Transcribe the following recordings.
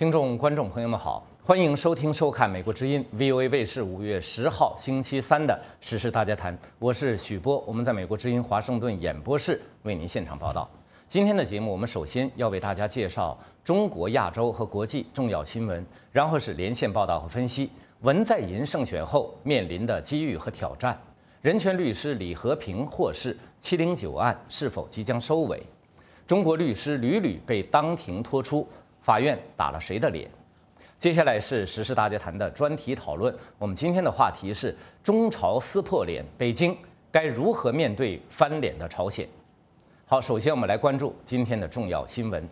听众、观众朋友们好，欢迎收听、收看美国之音 VOA 卫视5月10号星期三的时事大家谈，我是许波，我们在美国之音华盛顿演播室为您现场报道。今天的节目，我们首先要为大家介绍中国、亚洲和国际重要新闻，然后是连线报道和分析文在寅胜选后面临的机遇和挑战，人权律师李和平获释，709案是否即将收尾？中国律师屡屡被当庭拖出，法院打了谁的脸？接下来是时事大家谈的专题讨论。我们今天的话题是中朝撕破脸，北京该如何面对翻脸的朝鲜？好，首先我们来关注今天的重要新闻。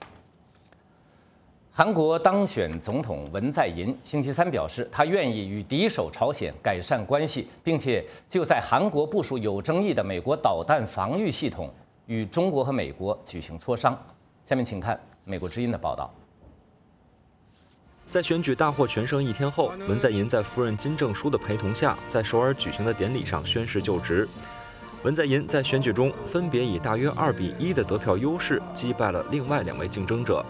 韩国当选总统文在寅星期三表示，他愿意与敌手朝鲜改善关系，并且就在韩国部署有争议的美国导弹防御系统与中国和美国举行磋商。下面请看美国之音的报道。 在选举大获全胜1天后，文在寅在夫人金正淑的陪同下，在首尔举行的典礼上宣誓就职。文在寅在选举中分别以大约2-1的得票优势击败了另外2位竞争者。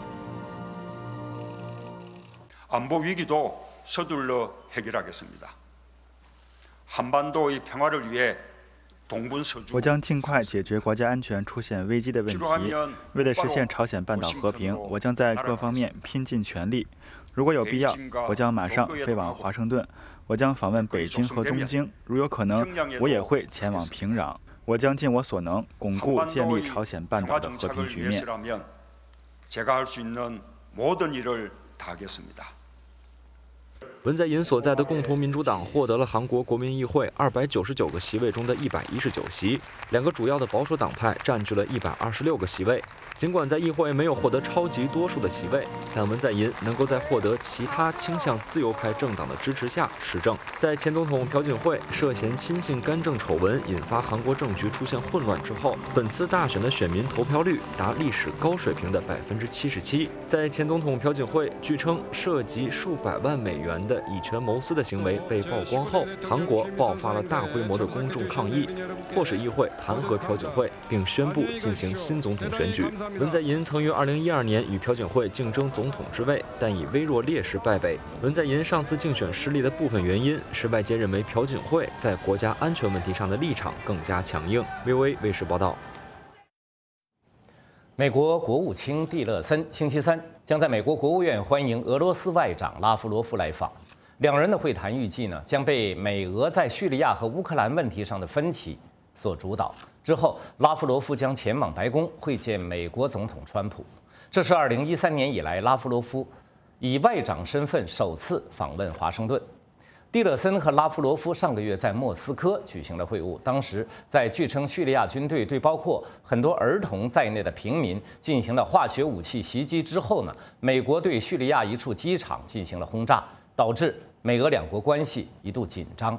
안보위기도 서둘러 해결하겠습니다. 한반도의 평화를 위해 我将尽快解决国家安全出现危机的问题。为了实现朝鲜半岛和平，我将在各方面拼尽全力。如果有必要，我将马上飞往华盛顿。我将访问北京和东京，如有可能，我也会前往平壤。我将尽我所能巩固建立朝鲜半岛的和平局面。 文在寅所在的共同民主党获得了韩国国民议会299个席位中的119席，2个主要的保守党派占据了126个席位。尽管在议会没有获得超级多数的席位，但文在寅能够在获得其他倾向自由派政党的支持下施政。在前总统朴槿惠涉嫌亲信干政丑闻引发韩国政局出现混乱之后，本次大选的选民投票率达历史高水平的77%。在前总统朴槿惠据称涉及数百万美元的以权谋私的行为被曝光后，韩国爆发了大规模的公众抗议，迫使议会弹劾朴槿惠，并宣布进行新总统选举。文在寅曾于2012年与朴槿惠竞争总统之位，但以微弱劣势败北。文在寅上次竞选失利的部分原因是外界认为朴槿惠在国家安全问题上的立场更加强硬。VOA 卫视报道。 美国国务卿蒂勒森星期三将在美国国务院欢迎俄罗斯外长拉夫罗夫来访，两人的会谈预计将被美俄在叙利亚和乌克兰问题上的分歧所主导。之后，拉夫罗夫将前往白宫会见美国总统川普。这是2013年以来拉夫罗夫以外长身份首次访问华盛顿。蒂勒森和拉夫罗夫上个月在莫斯科举行了会晤，当时在据称叙利亚军队对包括很多儿童在内的平民进行了化学武器袭击之后美国对叙利亚一处机场进行了轰炸，导致美俄两国关系一度紧张。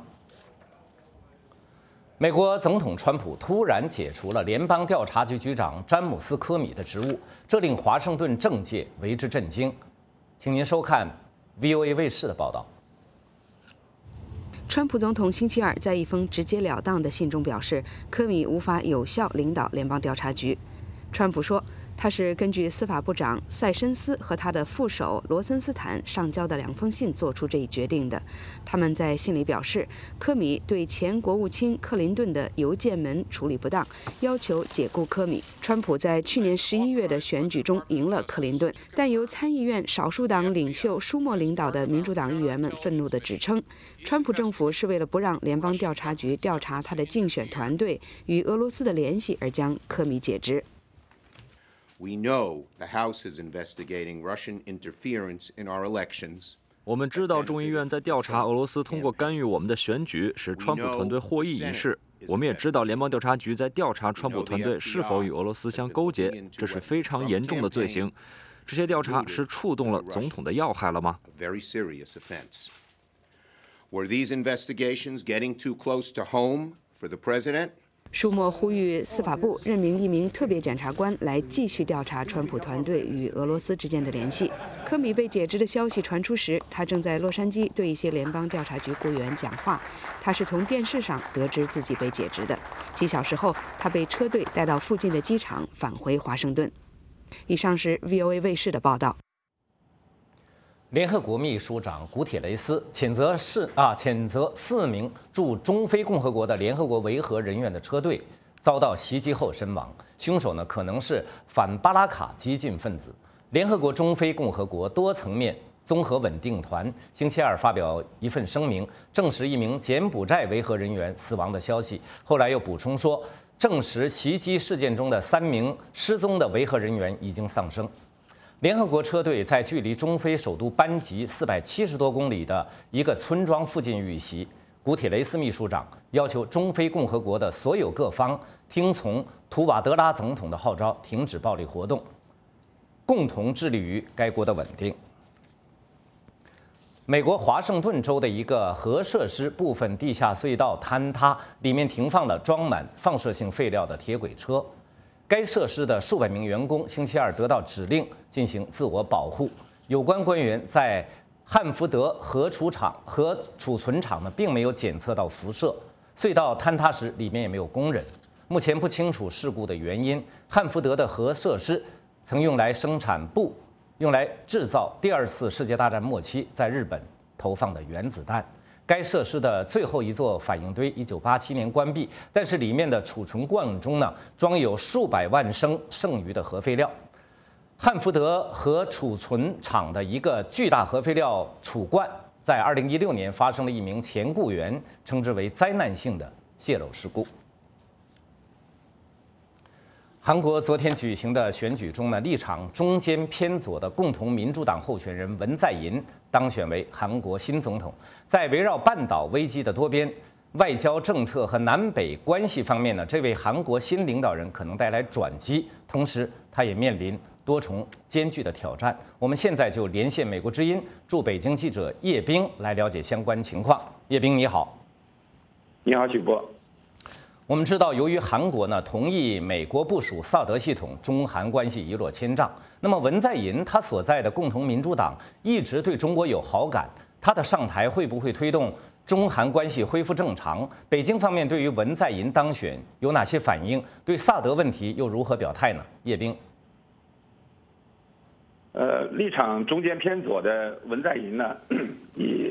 美国总统川普突然解除了联邦调查局局长詹姆斯·科米的职务，这令华盛顿政界为之震惊。请您收看 VOA 卫视的报道。 川普总统星期二在一封直截了当的信中表示，科米无法有效领导联邦调查局。川普说，他是根据司法部长塞申斯和他的副手罗森斯坦上交的2封信做出这一决定的。他们在信里表示，科米对前国务卿克林顿的邮件门处理不当，要求解雇科米。川普在去年11月的选举中赢了克林顿，但由参议院少数党领袖舒默领导的民主党议员们愤怒地指称，川普政府是为了不让联邦调查局调查他的竞选团队与俄罗斯的联系而将科米解职。 We know the House is investigating Russian interference in our elections. 我们知道众议院在调查俄罗斯通过干预我们的选举使川普团队获益一事。我们也知道联邦调查局在调查川普团队是否与俄罗斯相勾结，这是非常严重的罪行。这些调查是触动了总统的要害了吗？ Very serious offense. Were these investigations getting too close to home for the president? 舒默呼吁司法部任命一名特别检察官来继续调查川普团队与俄罗斯之间的联系。科米被解职的消息传出时，他正在洛杉矶对一些联邦调查局雇员讲话。他是从电视上得知自己被解职的。几小时后，他被车队带到附近的机场，返回华盛顿。以上是 VOA 卫视的报道。 联合国秘书长古铁雷斯谴责4名驻中非共和国的联合国维和人员的车队遭到袭击后身亡，凶手呢可能是反巴拉卡激进分子。联合国中非共和国多层面综合稳定团星期二发表一份声明，证实一名柬埔寨维和人员死亡的消息，后来又补充说，证实袭击事件中的3名失踪的维和人员已经丧生。联合国车队在距离中非首都班吉470多公里的一个村庄附近遇袭。古铁雷斯秘书长要求中非共和国的所有各方听从图瓦德拉总统的号召，停止暴力活动，共同致力于该国的稳定。美国华盛顿州的一个核设施部分地下隧道坍塌，里面停放了装满放射性废料的铁轨车。该设施的数百名员工星期二得到指令进行自我保护。有关官员在汉福德核储存厂呢，并没有检测到辐射。隧道坍塌时，里面也没有工人。目前不清楚事故的原因。汉福德的核设施曾用来生产布，用来制造第2次世界大战末期在日本投放的原子弹。该设施的最后一座反应堆1987年关闭，但是里面的储存罐中呢，装有数百万升剩余的核废料。汉福德核储存厂的一个巨大核废料储罐，在2016年发生了一名前雇员称之为灾难性的泄漏事故。韩国昨天举行的选举中呢，立场中间偏左的共同民主党候选人文在寅当选为韩国新总统。在围绕半岛危机的多边外交政策和南北关系方面呢，这位韩国新领导人可能带来转机，同时他也面临多重艰巨的挑战。我们现在就连线美国之音驻北京记者叶冰来了解相关情况。叶冰，你好。 你好，许波。 我们知道，由于韩国呢同意美国部署萨德系统，中韩关系一落千丈。那么文在寅他所在的共同民主党一直对中国有好感，他的上台会不会推动中韩关系恢复正常？北京方面对于文在寅当选有哪些反应？对萨德问题又如何表态呢？叶冰。 立场中间偏左的文在寅呢，以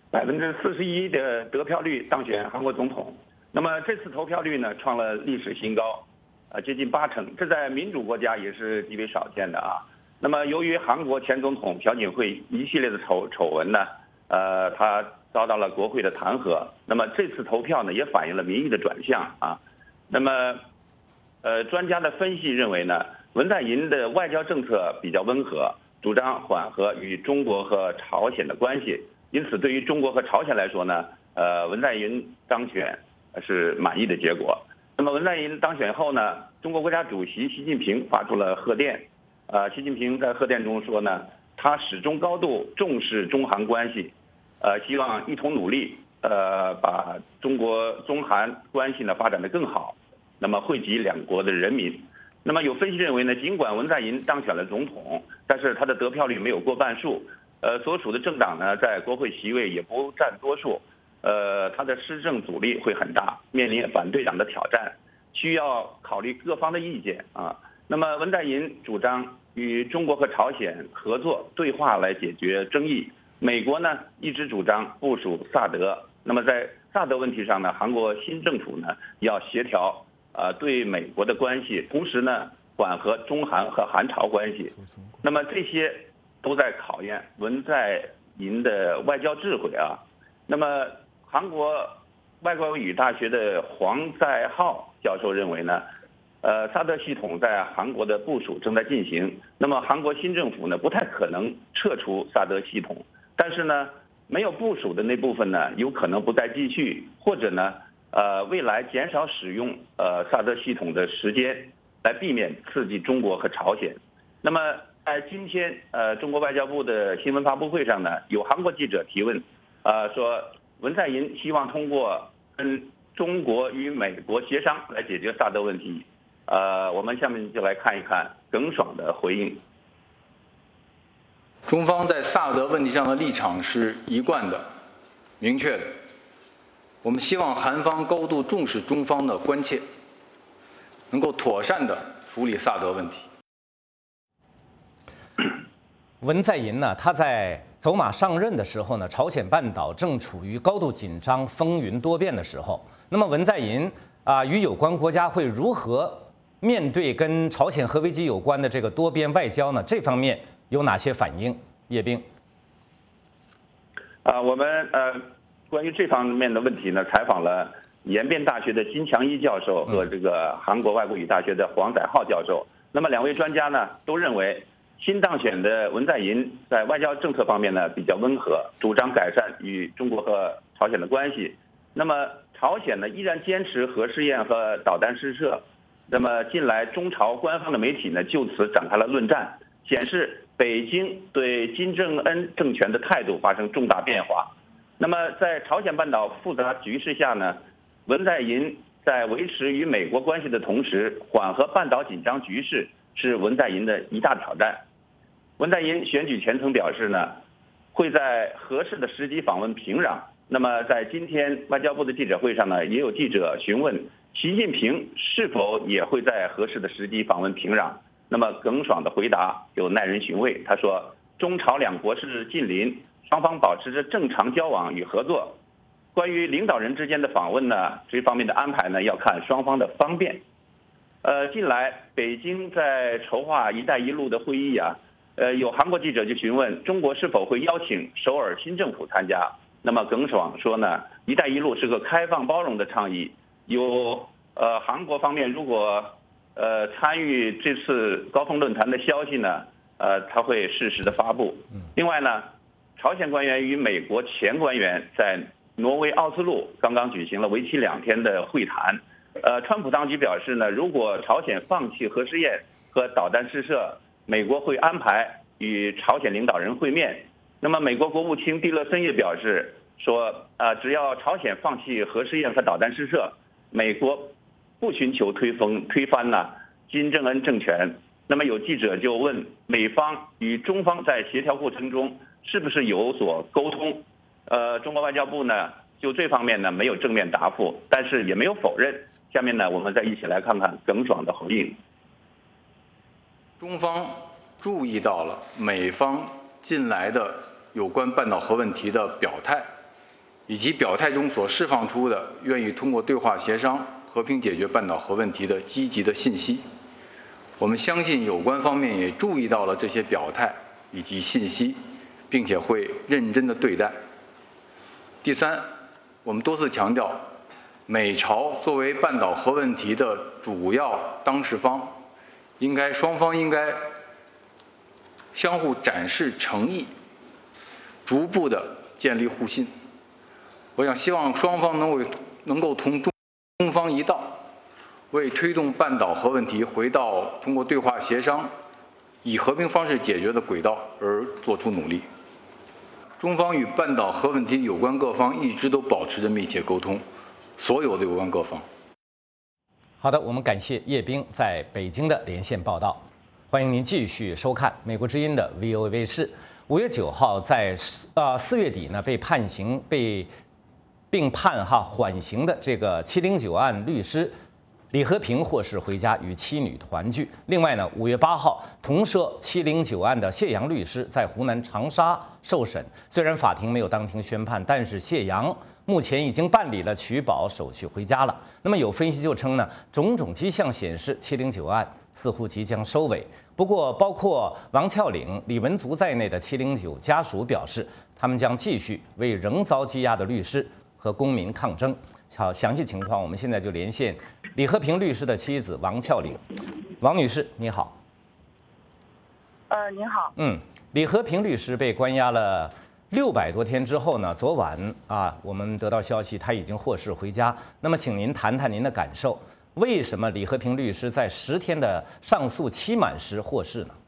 41%的得票率当选韩国总统。那么这次投票率呢，创了历史新高，接近80%，这在民主国家也是极为少见的啊。那么由于韩国前总统朴槿惠一系列的丑闻呢，他遭到了国会的弹劾。那么这次投票呢，也反映了民意的转向啊。那么，专家的分析认为呢，文在寅的外交政策比较温和，主张缓和与中国和朝鲜的关系。因此，对于中国和朝鲜来说呢，文在寅当选是满意的结果。那么文在寅当选后呢，中国国家主席习近平发出了贺电。习近平在贺电中说呢，他始终高度重视中韩关系，希望一同努力，把中韩关系呢发展得更好，那么惠及两国的人民。那么有分析认为呢，尽管文在寅当选了总统，但是他的得票率没有过半数，所属的政党呢在国会席位也不占多数。他的施政阻力会很大，面临反对党的挑战，需要考虑各方的意见啊。那么文在寅主张与中国和朝鲜合作对话来解决争议。美国呢一直主张部署萨德。那么在萨德问题上呢，韩国新政府呢要协调对美国的关系，同时呢缓和中韩和韩朝关系。那么这些都在考验文在寅的外交智慧啊。那么韩国外国语大学的黄在浩教授认为呢，萨德系统在韩国的部署正在进行。那么韩国新政府呢，不太可能撤除萨德系统，但是呢，没有部署的那部分呢，有可能不再继续，或者呢，未来减少使用萨德系统的时间，来避免刺激中国和朝鲜。那么在今天中国外交部的新闻发布会上呢，有韩国记者提问。说文在寅希望通过跟中国与美国协商来解决萨德问题。我们下面就来看一看耿爽的回应。 中方在萨德问题上的立场是一贯的、明确的。我们希望韩方高度重视中方的关切，能够妥善地处理萨德问题。 文在寅呢，他在走马上任的时候呢，朝鲜半岛正处于高度紧张、风云多变的时候。那么文在寅与有关国家会如何面对跟朝鲜核危机有关的这个多边外交呢？这方面有哪些反应？叶冰。 我们关于这方面的问题呢，采访了延边大学的金强一教授和这个韩国外国语大学的黄载浩教授。那么两位专家呢，都认为新当选的文在寅在外交政策方面呢比较温和，主张改善与中国和朝鲜的关系。那么朝鲜呢依然坚持核试验和导弹试射。那么近来中朝官方的媒体呢就此展开了论战，显示北京对金正恩政权的态度发生重大变化。那么在朝鲜半岛复杂局势下呢，文在寅在维持与美国关系的同时，缓和半岛紧张局势是文在寅的一大挑战。文在寅选举前曾表示呢，会在合适的时机访问平壤。那么在今天外交部的记者会上呢，也有记者询问习近平是否也会在合适的时机访问平壤。那么耿爽的回答有耐人寻味，他说中朝两国是近邻，双方保持着正常交往与合作。关于领导人之间的访问呢，这方面的安排呢要看双方的方便。近来北京在筹划“一带一路”的会议有韩国记者就询问中国是否会邀请首尔新政府参加。那么耿爽说呢，“一带一路”是个开放包容的倡议，有韩国方面如果参与这次高峰论坛的消息呢，他会适时的发布。另外呢，朝鲜官员与美国前官员在挪威奥斯陆刚刚举行了为期2天的会谈。川普当局表示呢，如果朝鲜放弃核试验和导弹试射，美国会安排与朝鲜领导人会面。那么美国国务卿蒂勒森也表示说，只要朝鲜放弃核试验和导弹试射，美国不寻求推翻金正恩政权。那么有记者就问美方与中方在协调过程中是不是有所沟通？中国外交部呢就这方面呢没有正面答复，但是也没有否认。下面呢我们再一起来看看耿爽的回应。 中方注意到了美方近来的有关半岛核问题的表态，以及表态中所释放出的愿意通过对话协商和平解决半岛核问题的积极的信息。我们相信有关方面也注意到了这些表态以及信息，并且会认真的对待。第三，我们多次强调，美朝作为半岛核问题的主要当事方，双方应该相互展示诚意，逐步的建立互信。我想希望双方能够同中方一道，为推动半岛核问题回到通过对话协商、以和平方式解决的轨道而做出努力。中方与半岛核问题有关各方一直都保持着密切沟通，所有的有关各方。 好的，我们感谢叶冰在北京的连线报道。欢迎您继续收看美国之音的 VOA 卫视。5月9号在4月底呢被并判缓刑的这个709案律师李和平获释回家与妻女团聚。另外呢，5月8号同涉709案的谢阳律师在湖南长沙受审，虽然法庭没有当庭宣判，但是谢阳目前已经办理了取保手续回家了。那么有分析就称呢，种种迹象显示709案似乎即将收尾。不过，包括王峭岭、李文足在内的709家属表示，他们将继续为仍遭羁押的律师和公民抗争。好，详细情况我们现在就连线李和平律师的妻子王峭岭。王女士，你好。 您好。 李和平律师被关押了600多天之后呢，昨晚我们得到消息他已经获释回家。那么，请您谈谈您的感受，为什么李和平律师在10天的上诉期满时获释呢？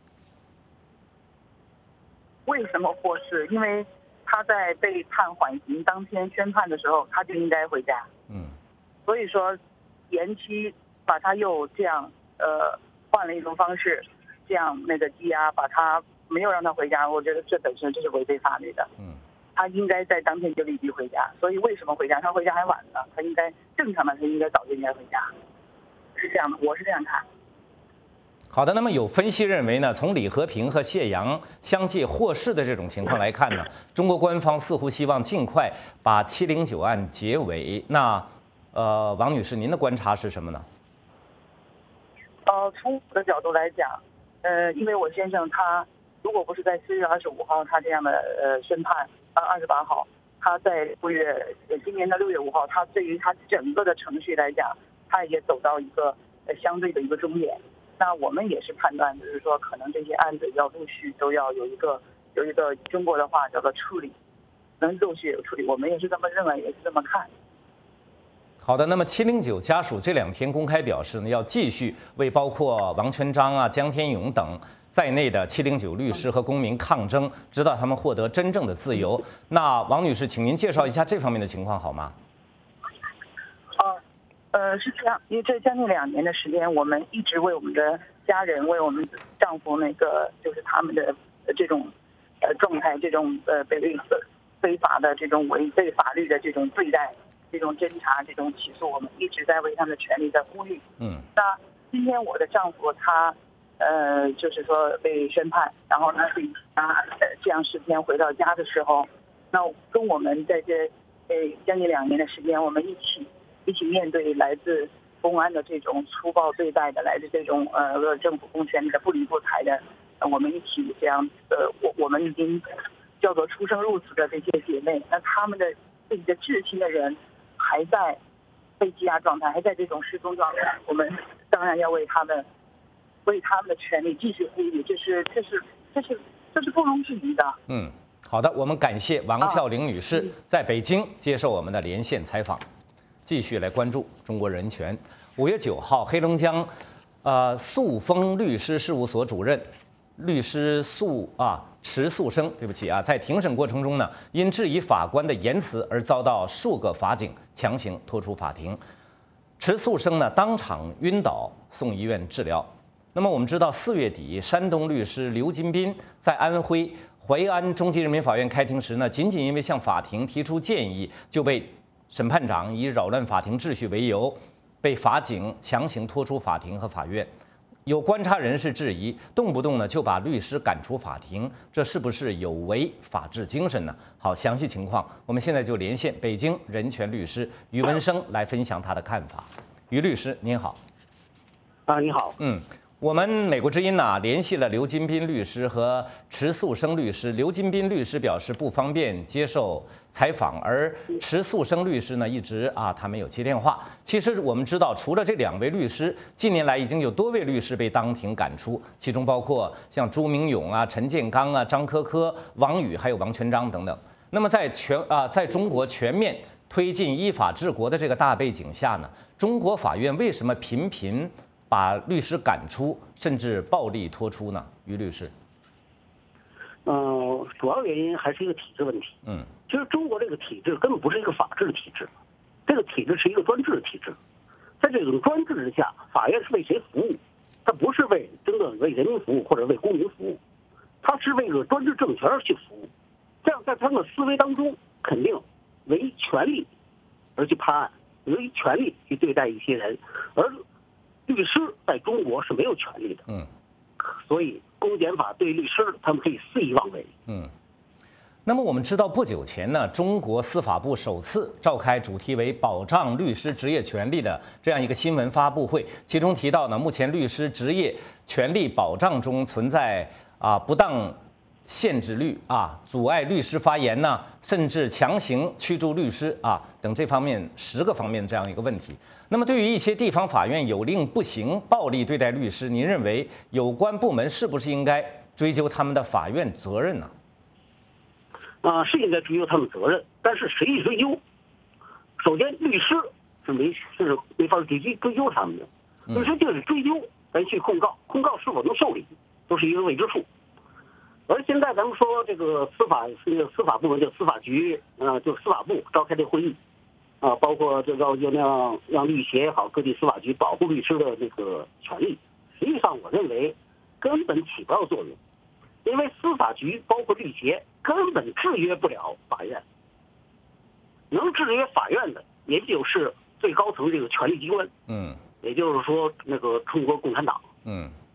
为什么获释？因为他在被判缓刑当天宣判的时候，他就应该回家。所以说延期把他又这样换了一种方式，这样羁押，把他没有让他回家，我觉得这本身就是违背法律的。他应该在当天就立即回家。所以为什么回家？他回家还晚呢，他应该正常的，他应该早就应该回家。是这样的，我是这样看。 好的，那么有分析认为呢，从李和平和谢阳相继获释的这种情况来看呢，中国官方似乎希望尽快把709案结尾。那王女士，您的观察是什么呢？ 从我的角度来讲，因为我先生他如果不是在4月25号他这样的宣判，28号他在今年的6月5号，他对于他整个的程序来讲，他也走到一个相对的一个终点。那我们也是判断，就是说可能这些案子要陆续都要有一个中国的话叫做处理，能陆续有处理，我们也是这么认为，也是这么看。 好的，那么709家属这2天公开表示呢，要继续为包括王全璋啊、江天勇等在内的709律师和公民抗争，直到他们获得真正的自由。那王女士，请您介绍一下这方面的情况好吗？ 是这样，因为这将近2年的时间，我们一直为我们的家人，为我们丈夫就是他们的这种状态，这种被非法的这种违背法律的这种对待，这种侦查，这种起诉，我们一直在为他们的权利在呼吁。那今天我的丈夫他就是说被宣判，然后呢他这样10天回到家的时候，那跟我们在这将近2年的时间，我们一起面对来自公安的这种粗暴对待的，来自这种政府公权力的不理不睬的，我们一起这样我们已经叫做出生入死的这些姐妹，那他们的自己的至亲的人还在被羁押状态，还在这种失踪状态，我们当然要为他们的权利继续呼吁，这是不容置疑的。 好的，我们感谢王峭玲女士在北京接受我们的连线采访。继续来关注中国人权。5月9号，黑龙江素丰律师事务所主任律师池素生，在庭审过程中呢，因质疑法官的言辞而遭到数个法警强行拖出法庭。池素生呢当场晕倒，送医院治疗。那么我们知道，4月底，山东律师刘金斌在安徽淮安中级人民法院开庭时呢，仅仅因为向法庭提出建议，就被审判长以扰乱法庭秩序为由，被法警强行拖出法庭和法院。有观察人士质疑，动不动呢就把律师赶出法庭，这是不是有违法治精神呢？好，详细情况我们现在就连线北京人权律师于文生来分享他的看法。于律师您好。 你好。 我们美国之音呢联系了刘金斌律师和池素生律师。刘金斌律师表示不方便接受采访，而池素生律师呢一直他没有接电话。其实我们知道，除了这2位律师，近年来已经有多位律师被当庭赶出，其中包括像朱明勇陈建刚张科科、王宇还有王全璋等等。那么在中国全面推进依法治国的这个大背景下呢，中国法院为什么频频把律师赶出，甚至暴力拖出呢？于律师， 主要原因还是一个体制问题。其实中国这个体制根本不是一个法治的体制，这个体制是一个专制的体制。在这种专制之下，法院是为谁服务？它不是真正为人民服务或者为公民服务，它是为了专制政权而去服务。这样在他们的思维当中，肯定为权力而去判案，为权力去对待一些人，而律师在中国是没有权利的。所以公检法对律师他们可以肆意妄为。 那么我们知道，不久前呢，中国司法部首次召开主题为保障律师职业权利的这样一个新闻发布会，其中提到呢，目前律师职业权利保障中存在不当限制律阻碍律师发言呢，甚至强行驱逐律师等这方面10个方面这样一个问题。那么对于一些地方法院有令不行、暴力对待律师，您认为有关部门是不是应该追究他们的法院责任呢？ 是应该追究他们责任，但是谁去追究？首先，律师是没法追究他们的。律师就是追究，咱去控告，控告是否能受理，都是一个未知数。而现在咱们说这个司法部门，就司法局，就司法部召开这会议，包括这个让律协也好，各地司法局保护律师的那个权利，实际上我认为根本起不到作用，因为司法局包括律协根本制约不了法院，能制约法院的也就是最高层这个权力机关，也就是说那个中国共产党，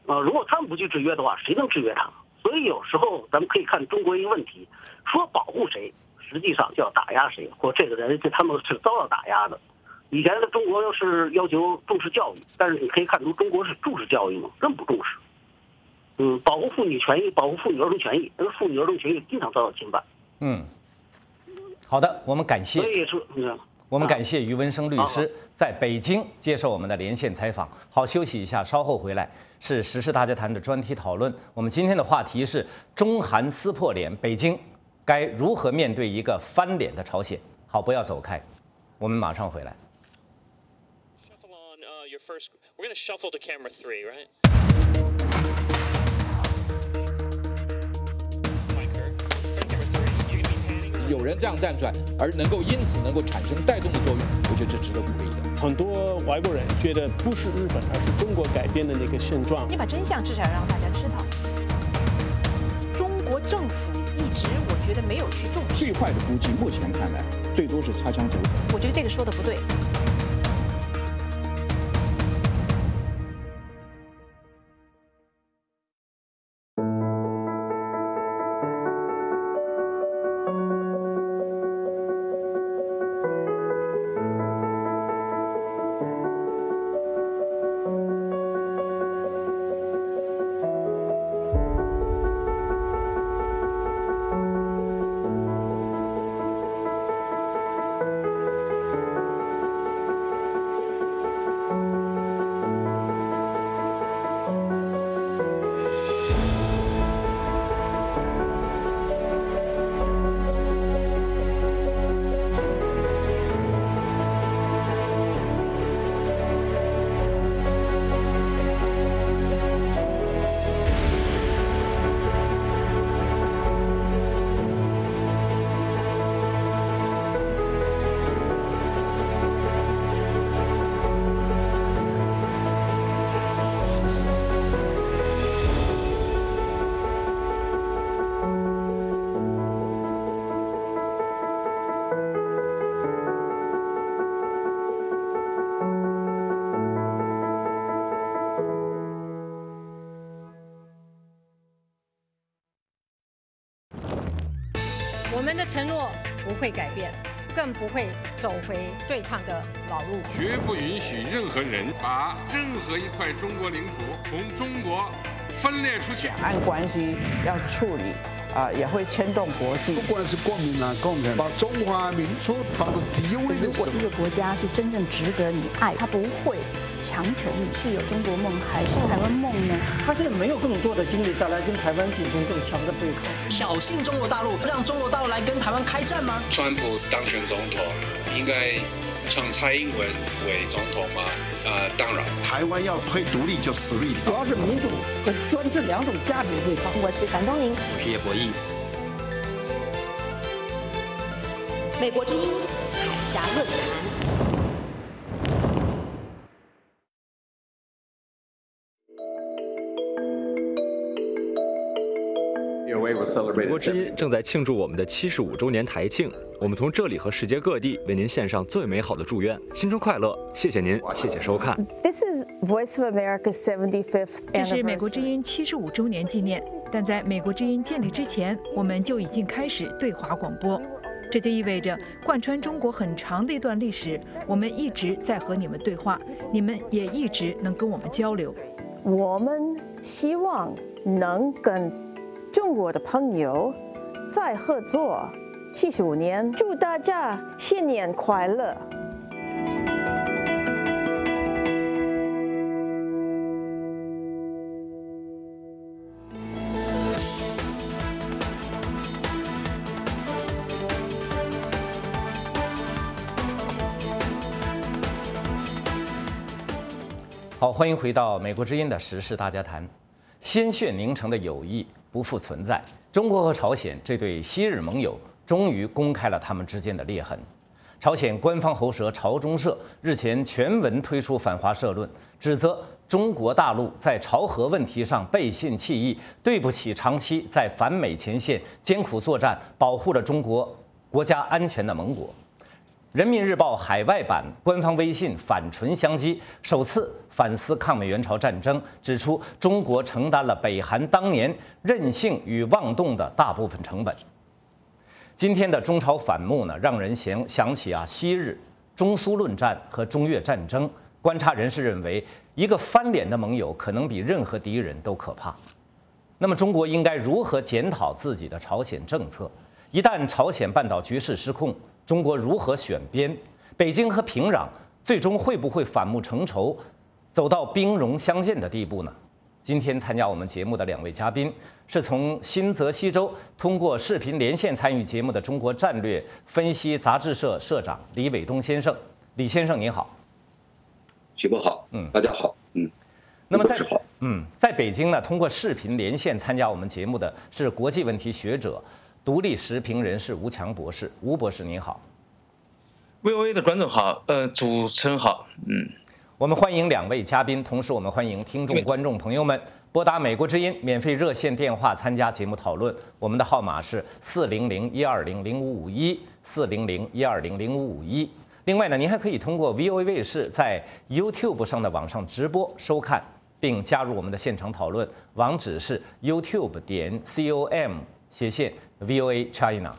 如果他们不去制约的话，谁能制约他？所以有时候咱们可以看中国一个问题，说保护谁，实际上就要打压谁，或这个人他们是遭到打压的。以前的中国要是要求重视教育，但是你可以看出中国是重视教育吗？真不重视。保护妇女权益，保护妇女儿童权益，但是妇女儿童权益经常遭到侵犯。 好的，我们感谢。 所以说， 我们感谢于文生律师在北京接受我们的连线采访。好，休息一下，稍后回来是时事大家谈的专题讨论。我们今天的话题是中韩撕破脸，北京该如何面对一个翻脸的朝鲜？好，不要走开，我们马上回来。 有人这样站出来，而因此能够产生带动的作用，我觉得这值得鼓励的。 很多外国人觉得不是日本，而是中国改变的那个现状。 你把真相至少让大家知道。中国政府一直我觉得没有去重视。 最坏的估计，目前看来最多是擦枪走火。 我觉得这个说的不对。 我们的承诺不会改变，更不会走回对抗的老路。 绝不允许任何人把任何一块中国领土从中国分裂出去。 两岸关系要处理也会牵动国际。 不管是国民党、共产党，把中华民族放到第一位的时候。 如果一个国家是真正值得你爱，他不会强求你是有中国梦还是台湾梦呢？ 他现在没有更多的精力再来跟台湾进行更强的对抗， 挑衅中国大陆，让中国大陆来跟台湾开战吗？ 川普当选总统，应该让蔡英文为总统吗？当然。 台湾要推独立就死立， 主要是民主和专制两种价值对抗。 我是樊东宁， 我是叶博弈。 美国之音海峡论坛。 美国之音正在庆祝我们的75周年台庆，我们从这里和世界各地为您献上最美好的祝愿，新春快乐！谢谢您，谢谢收看。 This is Voice of America's 75th anniversary. 这是美国之音75周年纪念，但在美国之音建立之前，我们就已经开始对华广播。这就意味着，贯穿中国很长的一段历史，我们一直在和你们对话，你们也一直能跟我们交流。 我们希望能跟中国的朋友再合作75年，祝大家新年快乐！ 好，欢迎回到美国之音的时事大家谈。鲜血凝成的友谊不复存在，中国和朝鲜这对昔日盟友终于公开了他们之间的裂痕。朝鲜官方喉舌朝中社日前全文推出反华社论，指责中国大陆在朝核问题上背信弃义，对不起长期在反美前线艰苦作战、保护了中国国家安全的盟国。 人民日报海外版官方微信反唇相讥，首次反思抗美援朝战争，指出中国承担了北韩当年任性与妄动的大部分成本。今天的中朝反目呢，让人想起昔日中苏论战和中越战争。观察人士认为，一个翻脸的盟友可能比任何敌人都可怕。那么，中国应该如何检讨自己的朝鲜政策？一旦朝鲜半岛局势失控，中国如何选边？北京和平壤最终会不会反目成仇，走到兵戎相见的地步呢？今天参加我们节目的2位嘉宾是从新泽西州通过视频连线参与节目的中国战略分析杂志社社长李伟东先生。李先生您好。 徐波好，大家好， 那么在北京呢，通过视频连线参加我们节目的是国际问题学者、独立时评人士吴强博士。吴博士您好。 VOA 的观众好，主持人好， 我们欢迎2位嘉宾，同时我们欢迎听众观众朋友们拨打美国之音免费热线电话参加节目讨论，我们的号码是400-120-0551，400-120-0551。另外呢，您还可以通过 VOA 卫视在 YouTube 上的网上直播收看，并加入我们的现场讨论，网址是 youtube.com/VOA China。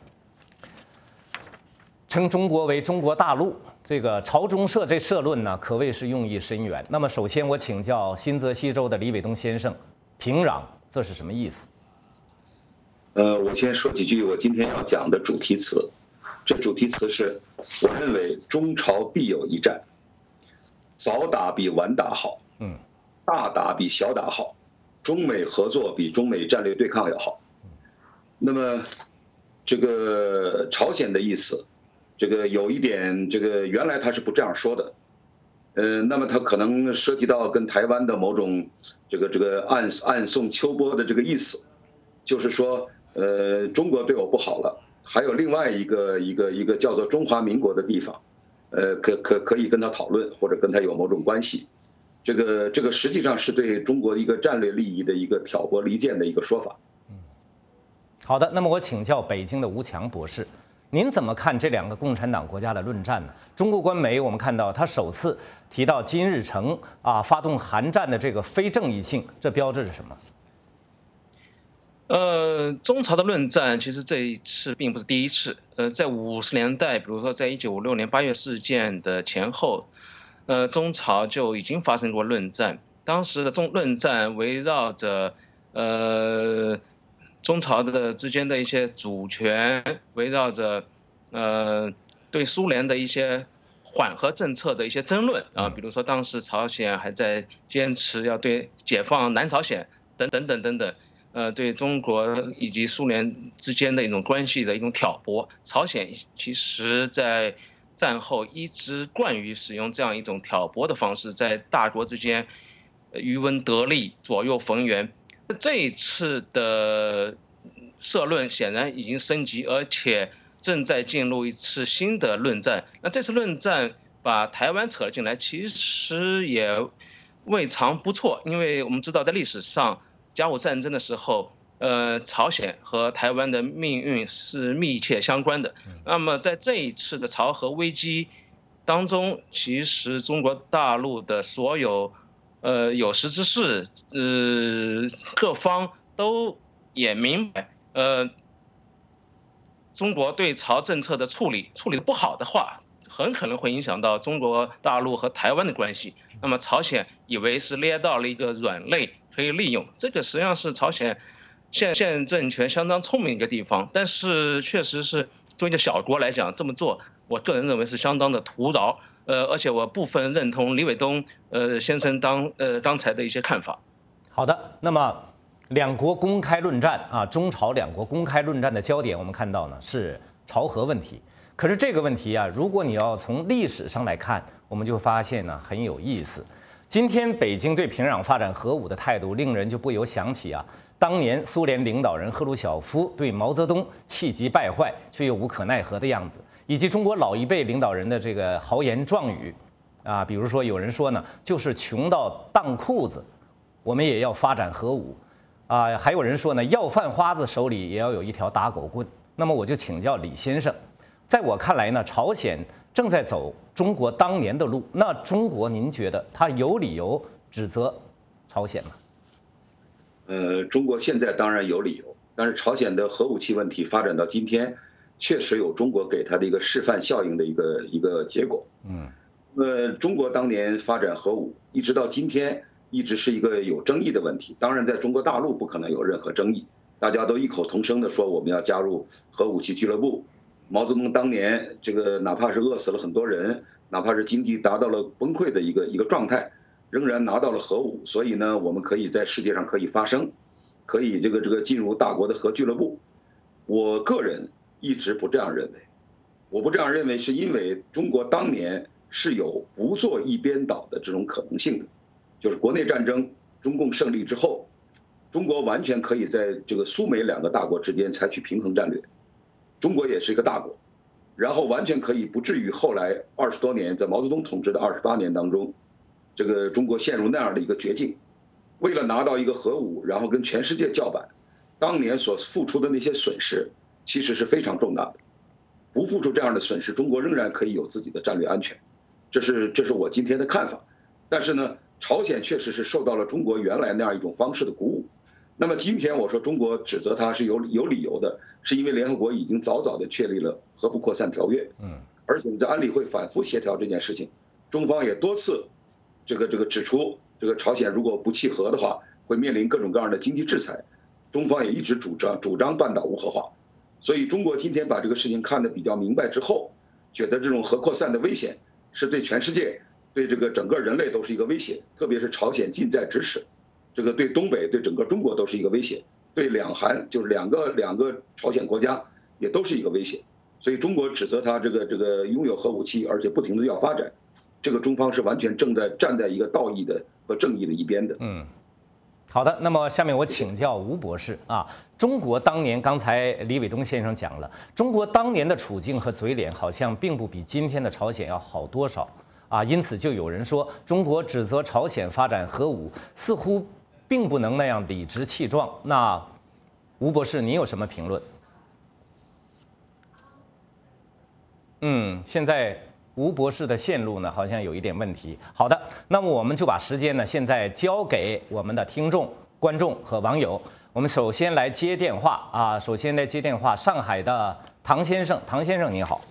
称中国为中国大陆，这个朝中社这社论呢，可谓是用意深远。那么，首先我请教新泽西州的李伟东先生，平壤这是什么意思？ 我先说几句我今天要讲的主题词。这主题词是：我认为中朝必有一战，早打比晚打好，大打比小打好，中美合作比中美战略对抗要好。那么，这个朝鲜的意思，这个有一点，这个原来他是不这样说的，那么他可能涉及到跟台湾的某种这个暗送秋波的这个意思，就是说，中国对我不好了。还有另外一个叫做中华民国的地方，可以跟他讨论，或者跟他有某种关系。这个实际上是对中国一个战略利益的一个挑拨离间的一个说法。 好的，那么我请教北京的吴强博士，您怎么看这2个共产党国家的论战呢？中国官媒我们看到他首次提到金日成发动韩战的这个非正义性，这标志着什么？ 中朝的论战其实这一次并不是第一次。在50年代，比如说在1956年8月事件的前后，中朝就已经发生过论战。当时的论战围绕着中朝的之间的一些主权，围绕着对苏联的一些缓和政策的一些争论啊，比如说当时朝鲜还在坚持要对解放南朝鲜等等。对中国以及苏联之间的一种关系的一种挑拨，朝鲜其实在战后一直惯于使用这样一种挑拨的方式，在大国之间渔翁得利，左右逢源。这一次的社论显然已经升级，而且正在进入一次新的论战。那这次论战把台湾扯了进来，其实也未尝不错，因为我们知道在历史上甲午战争的时候，朝鲜和台湾的命运是密切相关的。那么在这一次的朝核危机当中，其实中国大陆的所有有识之士，各方都也明白，中国对朝政策的处理得不好的话，很可能会影响到中国大陆和台湾的关系。那么朝鲜以为是捏到了一个软肋，可以利用，这个实际上是朝鲜现政权相当聪明的一个地方，但是确实是作为一个小国来讲，这么做，我个人认为是相当的徒劳。而且我部分认同李伟东先生刚才的一些看法。 好的，那么2国公开论战中朝2国公开论战的焦点，我们看到呢是朝核问题。可是这个问题如果你要从历史上来看，我们就发现呢很有意思。今天北京对平壤发展核武的态度，令人就不由想起当年苏联领导人赫鲁晓夫对毛泽东气急败坏却又无可奈何的样子，以及中国老一辈领导人的这个豪言壮语比如说有人说呢，就是穷到当裤子，我们也要发展核武还有人说呢，要饭花子手里也要有一条打狗棍。那么我就请教李先生， 在我看来呢，朝鲜正在走中国当年的路。那中国，您觉得他有理由指责朝鲜吗？ 中国现在当然有理由，但是朝鲜的核武器问题发展到今天，确实有中国给他的一个示范效应的一个结果。中国当年发展核武，一直到今天，一直是一个有争议的问题。当然，在中国大陆不可能有任何争议，大家都异口同声地说我们要加入核武器俱乐部。毛泽东当年这个哪怕是饿死了很多人，哪怕是经济达到了崩溃的一个状态，仍然拿到了核武。所以呢，我们可以在世界上可以发声，可以这个进入大国的核俱乐部。我个人一直不这样认为，我不这样认为是因为中国当年是有不做一边倒的这种可能性的，就是国内战争中共胜利之后，中国完全可以在这个苏美两个大国之间采取平衡战略。中国也是一个大国，然后完全可以不至于后来20多年，在毛泽东统治的28年当中，这个中国陷入那样的一个绝境。为了拿到一个核武，然后跟全世界叫板，当年所付出的那些损失其实是非常重大的。不付出这样的损失，中国仍然可以有自己的战略安全，这是我今天的看法。但是呢，朝鲜确实是受到了中国原来那样一种方式的鼓舞。那么今天我说中国指责他是有理由的，是因为联合国已经早早的确立了核不扩散条约，而且在安理会反复协调这件事情，中方也多次这个指出，这个朝鲜如果不弃核的话，会面临各种各样的经济制裁，中方也一直主张半岛无核化。所以中国今天把这个事情看得比较明白之后，觉得这种核扩散的危险是对全世界、对这个整个人类都是一个威胁，特别是朝鲜近在咫尺，这个对东北、对整个中国都是一个威胁，对两韩就是两个朝鲜国家也都是一个威胁。所以中国指责他这个拥有核武器，而且不停的要发展，这个中方是完全站在一个道义的和正义的一边的。 好的，那么下面我请教吴博士啊，中国当年刚才李伟东先生讲了，中国当年的处境和嘴脸好像并不比今天的朝鲜要好多少啊，因此就有人说，中国指责朝鲜发展核武，似乎并不能那样理直气壮。那吴博士，您有什么评论？现在吴博士的线路呢，好像有一点问题。好的，那么我们就把时间呢，现在交给我们的听众、观众和网友。我们首先来接电话啊，上海的唐先生，唐先生您好。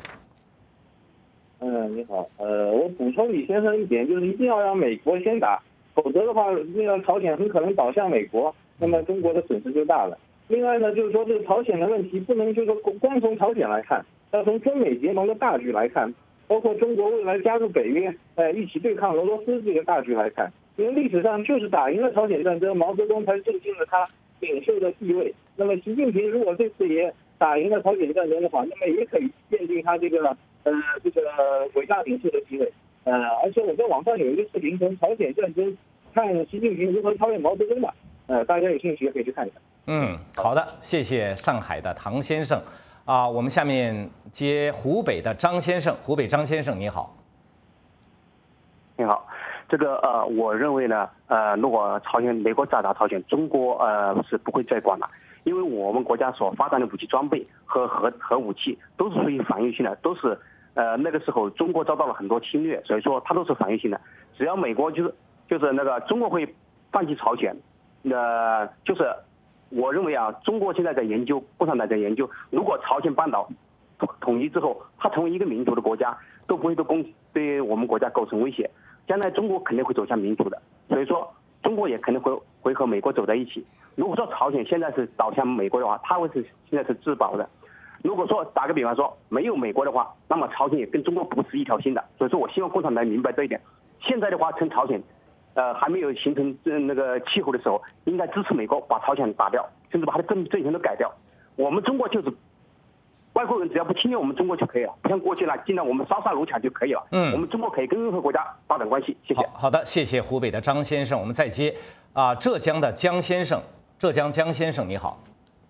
你好，我补充李先生一点，就是一定要让美国先打，否则的话，那个朝鲜很可能倒向美国，那么中国的损失就大了。另外呢，就是说这个朝鲜的问题不能就是说光从朝鲜来看，要从中美结盟的大局来看。包括中国未来加入北约，一起对抗俄罗斯这个大局来看，因为历史上就是打赢了朝鲜战争，毛泽东才振兴了他领袖的地位。那么习近平如果这次也打赢了朝鲜战争的话，那么也可以奠定他这个伟大领袖的地位。而且我在网上有一个视频，从朝鲜战争看习近平如何超越毛泽东吧，大家有兴趣也可以去看一看。 好的，谢谢上海的唐先生。我们下面接湖北的张先生。湖北张先生，你好。 你好，我认为呢，如果美国再打朝鲜，中国是不会再管了，因为我们国家所发展的武器装备和核武器都是属于防御性的，都是那个时候中国遭到了很多侵略，所以说它都是防御性的。只要美国就是那个中国会放弃朝鲜，就是我认为啊，中国现在在研究，共产党在研究，如果朝鲜半岛统一之后，它成为一个民主的国家，都不会对我们国家构成威胁。将来中国肯定会走向民主的，所以说中国也肯定会和美国走在一起。如果说朝鲜现在是倒向美国的话，它现在是自保的。如果说打个比方说没有美国的话，那么朝鲜也跟中国不是一条心的。所以说我希望共产党明白这一点。现在的话，趁朝鲜还没有形成那个气候的时候，应该支持美国把朝鲜打掉，甚至把它的政权都改掉。我们中国就是外国人只要不侵略我们中国就可以了，不像过去了，尽量我们烧杀掳抢就可以了。我们中国可以跟任何国家发展关系。谢谢。 好的，谢谢湖北的张先生。我们再接浙江的江先生。浙江江先生你好。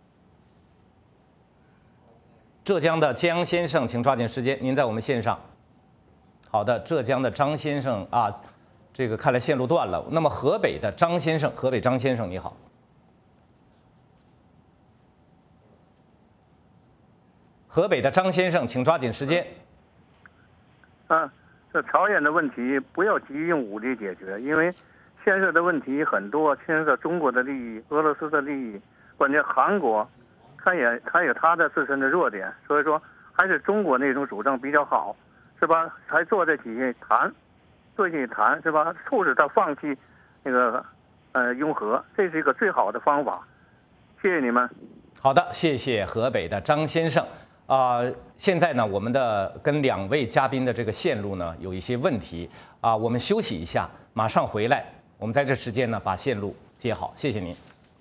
浙江的江先生，请抓紧时间，您在我们线上。好的，浙江的张先生这个看来线路断了。那么河北的张先生，河北张先生你好。 河北的张先生，请抓紧时间。 这朝鲜的问题不要急于用武力解决，因为牵涉的问题很多，牵涉中国的利益、俄罗斯的利益，关键韩国，它有它的自身的弱点，所以说还是中国那种主张比较好，是吧？还坐在一起谈，是吧？促使他放弃那个拥核，这是一个最好的方法。谢谢你们。 好的，谢谢河北的张先生。现在呢，我们的跟2位嘉宾的这个线路呢有一些问题我们休息一下，马上回来，我们在这时间呢把线路接好，谢谢您。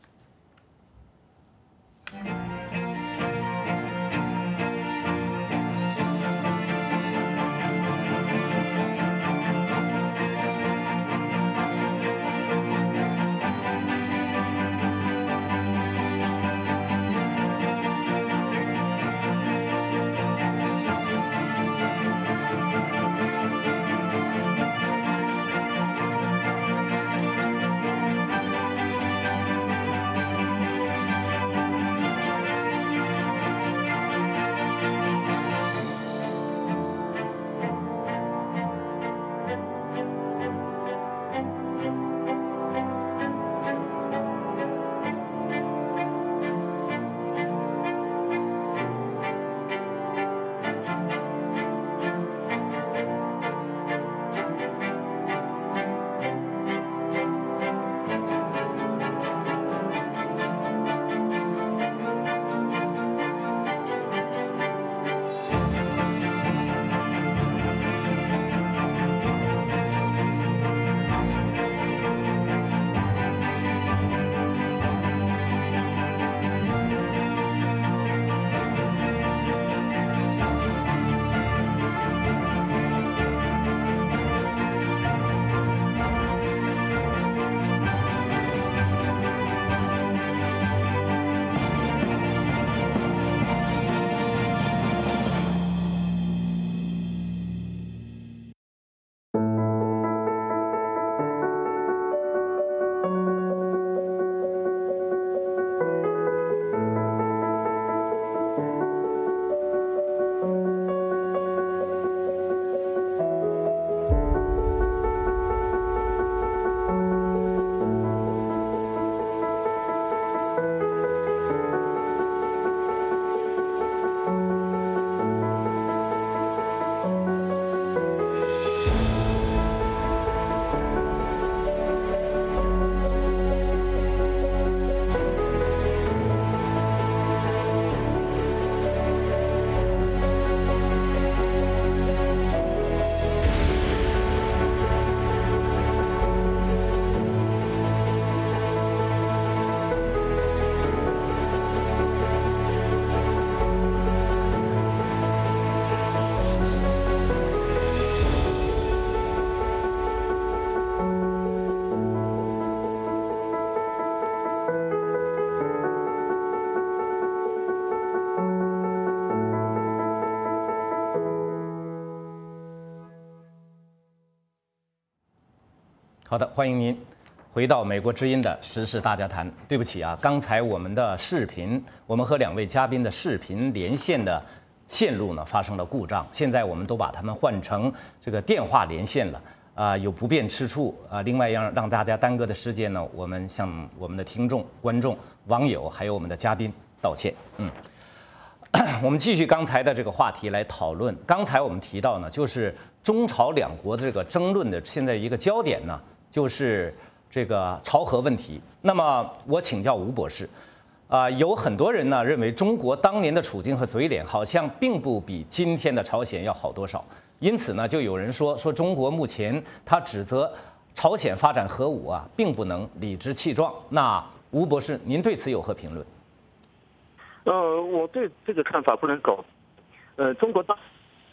好的，欢迎您回到美国之音的时事大家谈。对不起啊，刚才我们的视频，我们和2位嘉宾的视频连线的线路呢发生了故障，现在我们都把它们换成这个电话连线了。有不便之处另外让大家耽搁的时间呢，我们向我们的听众、观众、网友还有我们的嘉宾道歉。我们继续刚才的这个话题来讨论。刚才我们提到呢，就是中朝2国的这个争论的现在一个焦点呢，就是这个朝核问题。那么我请教吴博士，有很多人呢认为中国当年的处境和嘴脸好像并不比今天的朝鲜要好多少，因此呢，就有人说中国目前他指责朝鲜发展核武并不能理直气壮。那吴博士，您对此有何评论？ 我对这个看法不能苟。中国当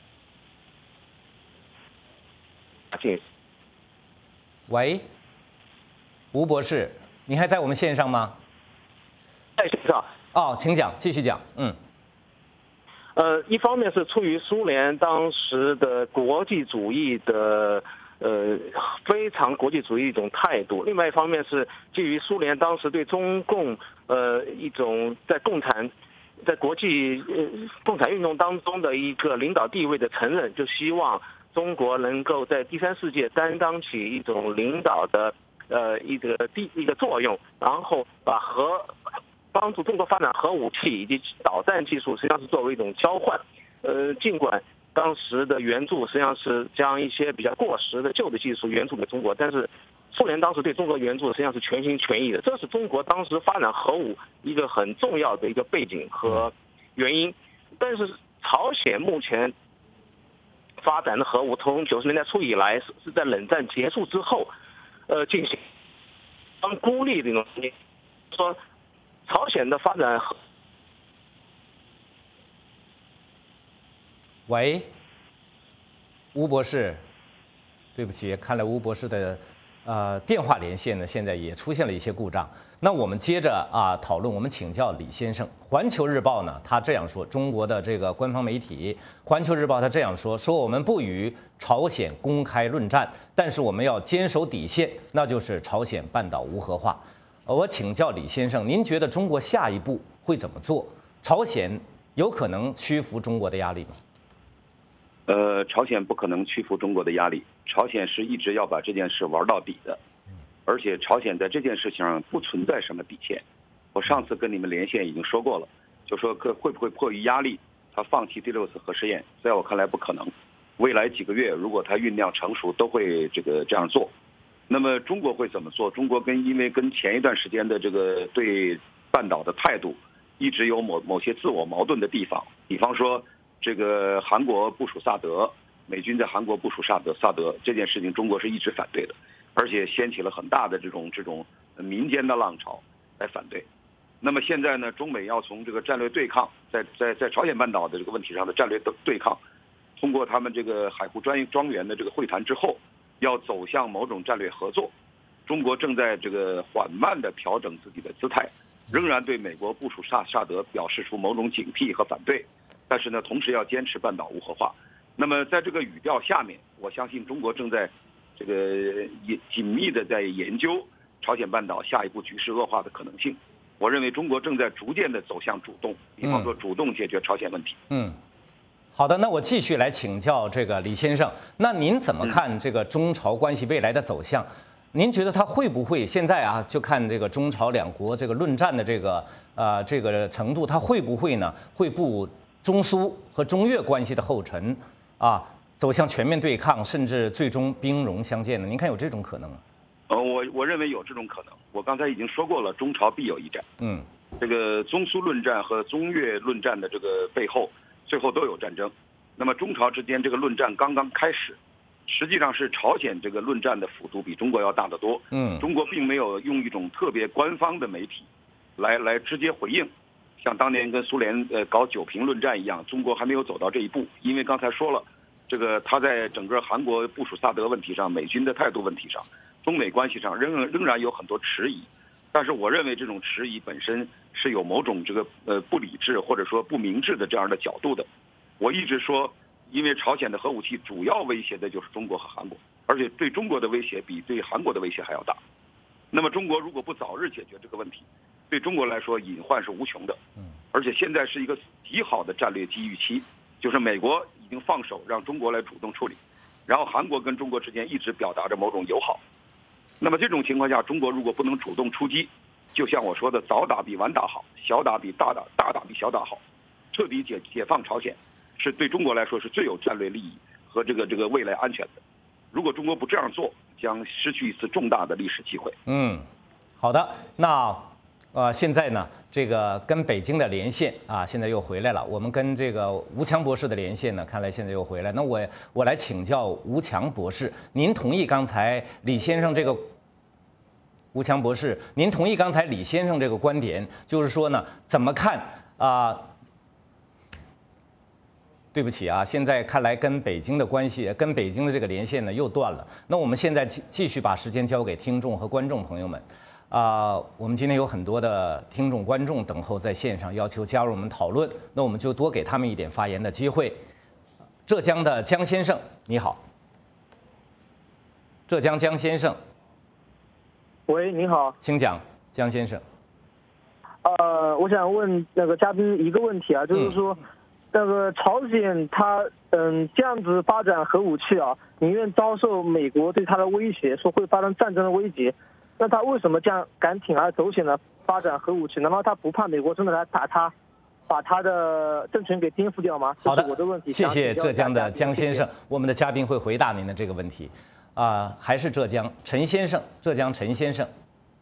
喂，吴博士，你还在我们线上吗？ 在线上。 哦，请讲，继续讲。 一方面是出于苏联当时的国际主义的非常国际主义一种态度，另外一方面是基于苏联当时对中共一种在共产在国际共产运动当中的一个领导地位的承认，就希望中国能够在第三世界担当起一种领导的一个作用，然后帮助中国发展核武器以及导弹技术，实际上是作为一种交换。尽管当时的援助实际上是将一些比较过时的旧的技术援助给中国，但是苏联当时对中国援助实际上是全心全意的，这是中国当时发展核武一个很重要的一个背景和原因。但是朝鲜目前发展的核武，从90年代初以来是在冷战结束之后，进行孤立的那种说。朝鲜的发展， 喂，吴博士，对不起，看来吴博士的电话连线呢，现在也出现了一些故障。那我们接着讨论，我们请教李先生。《环球日报》呢，他这样说，中国的这个官方媒体《环球日报》他这样说我们不与朝鲜公开论战，但是我们要坚守底线，那就是朝鲜半岛无核化。我请教李先生，您觉得中国下一步会怎么做？朝鲜有可能屈服中国的压力吗？ 朝鲜不可能屈服中国的压力，朝鲜是一直要把这件事玩到底的，而且朝鲜在这件事情上不存在什么底线。我上次跟你们连线已经说过了，就说会不会迫于压力，他放弃第6次核试验？在我看来不可能。未来几个月，如果他酝酿成熟，都会这样做。那么中国会怎么做？中国因为跟前一段时间的这个对半岛的态度一直有某些自我矛盾的地方，比方说这个韩国部署萨德，美军在韩国部署萨德这件事情，中国是一直反对的，而且掀起了很大的这种民间的浪潮来反对。那么现在呢，中美要从这个战略对抗，在朝鲜半岛的这个问题上的战略对抗，通过他们这个海湖庄园的这个会谈之后，要走向某种战略合作。中国正在这个缓慢地调整自己的姿态，仍然对美国部署萨德表示出某种警惕和反对，但是呢，同时要坚持半岛无核化。那么在这个语调下面，我相信中国正在这个紧密地在研究朝鲜半岛下一步局势恶化的可能性。我认为中国正在逐渐地走向主动，比方说主动解决朝鲜问题。 好的，那我继续来请教这个李先生，那您怎么看这个中朝关系未来的走向？您觉得它会不会现在就看这个中朝两国这个论战的这个程度，它会不会呢会步中苏和中越关系的后尘走向全面对抗，甚至最终兵戎相见呢？您看有这种可能吗？ 我认为有这种可能。我刚才已经说过了，中朝必有一战。这个中苏论战和中越论战的这个背后，最后都有战争。那么中朝之间这个论战刚刚开始，实际上是朝鲜这个论战的幅度比中国要大得多。中国并没有用一种特别官方的媒体来直接回应，像当年跟苏联搞9评论战一样，中国还没有走到这一步。因为刚才说了，这个他在整个韩国部署萨德问题上，美军的态度问题上，中美关系上仍然有很多迟疑。但是我认为这种迟疑本身是有某种这个不理智或者说不明智的这样的角度的。我一直说，因为朝鲜的核武器主要威胁的就是中国和韩国，而且对中国的威胁比对韩国的威胁还要大。那么中国如果不早日解决这个问题，对中国来说隐患是无穷的。而且现在是一个极好的战略机遇期，就是美国已经放手让中国来主动处理，然后韩国跟中国之间一直表达着某种友好。那么这种情况下，中国如果不能主动出击，就像我说的，早打比晚打好，小打比大打比小打好，彻底解放朝鲜，是对中国来说是最有战略利益和这个未来安全的。如果中国不这样做，将失去一次重大的历史机会。 好的，那现在呢，这个跟北京的连线现在又回来了。我们跟这个吴强博士的连线呢，看来现在又回来。那我来请教吴强博士，您同意刚才李先生这个？吴强博士，您同意刚才李先生这个观点，就是说呢，怎么看对不起现在看来跟北京的关系，跟北京的这个连线呢又断了。那我们现在继续把时间交给听众和观众朋友们。我们今天有很多的听众观众等候在线上，要求加入我们讨论，那我们就多给他们一点发言的机会。浙江的江先生，你好。浙江江先生。 喂，你好， 请讲，江先生。 我想问那个嘉宾一个问题啊，就是说，那个朝鲜它这样子发展核武器啊，宁愿遭受美国对它的威胁，说会发生战争的威胁，那他为什么这样敢铤而走险的发展核武器？难道他不怕美国真的来打他，把他的政权给颠覆掉吗？ 好的， 这是我的问题。 谢谢浙江的江先生， 谢谢我们的嘉宾会回答您的这个问题。还是浙江陈先生，浙江陈先生。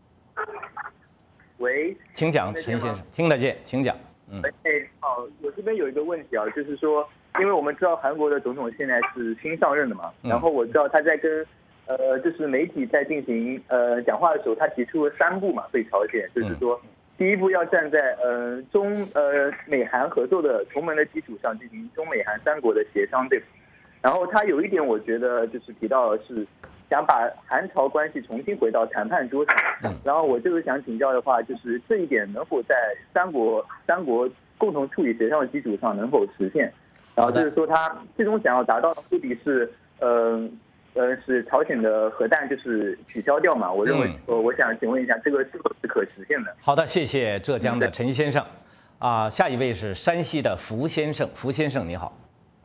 喂， 请讲，陈先生，听得见，请讲。 好，我这边有一个问题啊，就是说，因为我们知道韩国的总统现在是新上任的嘛，然后我知道他在跟就是媒体在进行讲话的时候，他提出了3步嘛，对朝鲜，就是说，第一步要站在美韩合作的同盟的基础上进行中美韩3国的协商，对。然后他有一点我觉得就是提到的是想把韩朝关系重新回到谈判桌上，然后我就是想请教的话，就是这一点能否在三国共同处理协商的基础上能否实现？然后就是说他最终想要达到的目的是使朝鲜的核弹就是取消掉嘛？我认为我想请问一下，这个是否是可实现的？ 好的，谢谢浙江的陈先生。下一位是山西的福先生，福先生你好。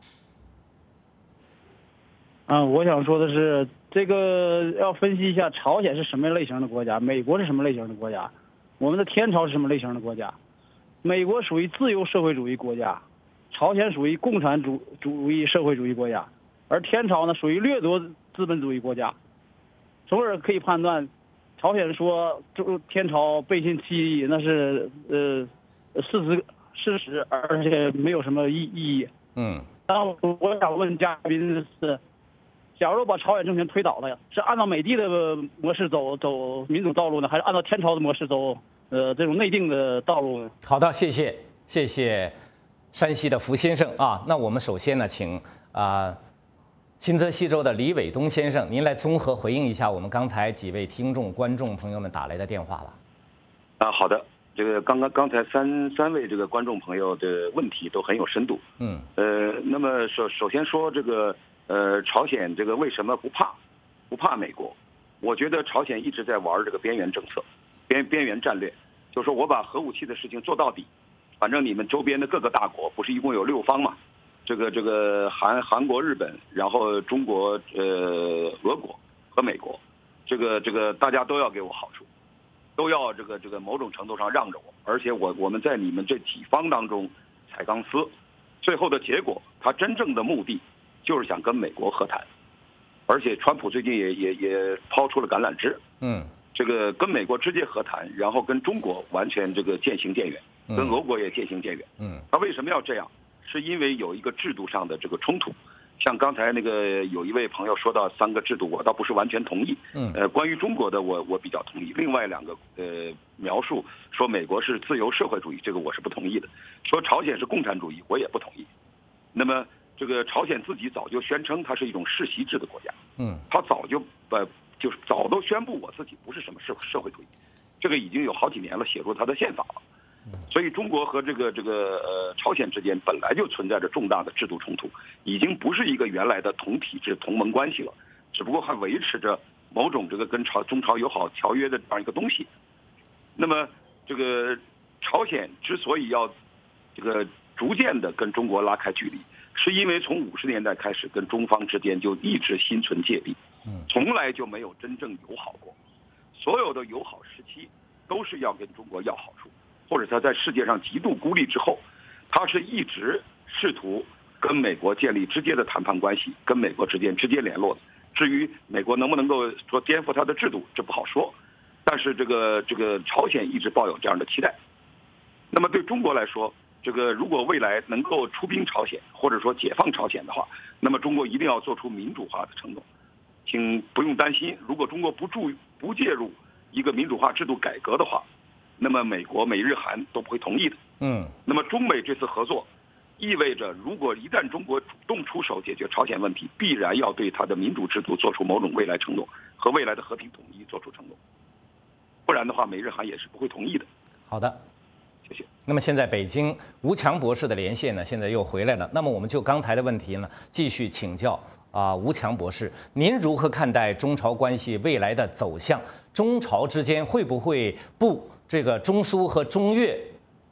我想说的是，这个要分析一下朝鲜是什么类型的国家，美国是什么类型的国家，我们的天朝是什么类型的国家。美国属于自由社会主义国家，朝鲜属于共产主义社会主义国家，而天朝呢属于掠夺资本主义国家。从而可以判断，朝鲜说天朝背信弃义，那是事实，而且没有什么意义。然后我想问嘉宾的是，假如把朝鲜政权推倒了，是按照美帝的模式走民主道路呢，还是按照天朝的模式走这种内定的道路呢？ 好的，谢谢山西的福先生啊。那我们首先呢，请新泽西州的李伟东先生，您来综合回应一下我们刚才几位听众观众朋友们打来的电话吧。 好的。这个刚才三位这个观众朋友的问题都很有深度。那么首先说这个朝鲜这个为什么不怕美国？我觉得朝鲜一直在玩这个边缘政策，边缘战略，就是说我把核武器的事情做到底，反正你们周边的各个大国不是一共有6方嘛？这个韩国、日本，然后中国、俄国和美国，这个大家都要给我好处。都要这个某种程度上让着我，而且我们在你们这几方当中踩钢丝，最后的结果，他真正的目的就是想跟美国和谈，而且川普最近也抛出了橄榄枝，这个跟美国直接和谈，然后跟中国完全这个渐行渐远，跟俄国也渐行渐远，他为什么要这样？是因为有一个制度上的这个冲突。像刚才那个有一位朋友说到3个制度，我倒不是完全同意。关于中国的我比较同意。另外2个描述说美国是自由社会主义，这个我是不同意的。说朝鲜是共产主义，我也不同意。那么这个朝鲜自己早就宣称它是一种世袭制的国家，他早就就是早都宣布我自己不是什么社会主义，这个已经有好几年了，写入他的宪法了。所以中国和这个朝鲜之间本来就存在着重大的制度冲突，已经不是一个原来的同体制同盟关系了，只不过还维持着某种这个跟中朝友好条约的这样一个东西。那么这个朝鲜之所以要这个逐渐的跟中国拉开距离，是因为从50年代开始跟中方之间就一直心存芥蒂，从来就没有真正友好过，所有的友好时期都是要跟中国要好处。或者他在世界上极度孤立之后，他是一直试图跟美国建立直接的谈判关系，跟美国之间直接联络的。至于美国能不能够说颠覆他的制度，这不好说。但是这个朝鲜一直抱有这样的期待。那么对中国来说，这个如果未来能够出兵朝鲜，或者说解放朝鲜的话，那么中国一定要做出民主化的承诺。请不用担心，如果中国不介入一个民主化制度改革的话，那么美国、美日韩都不会同意的。那么中美这次合作，意味着如果一旦中国主动出手解决朝鲜问题，必然要对它的民主制度做出某种未来承诺和未来的和平统一做出承诺，不然的话，美日韩也是不会同意的。 好的， 谢谢。 那么现在北京吴强博士的连线呢，现在又回来了。那么我们就刚才的问题呢，继续请教吴强博士，您如何看待中朝关系未来的走向？中朝之间会不会步这个中苏和中越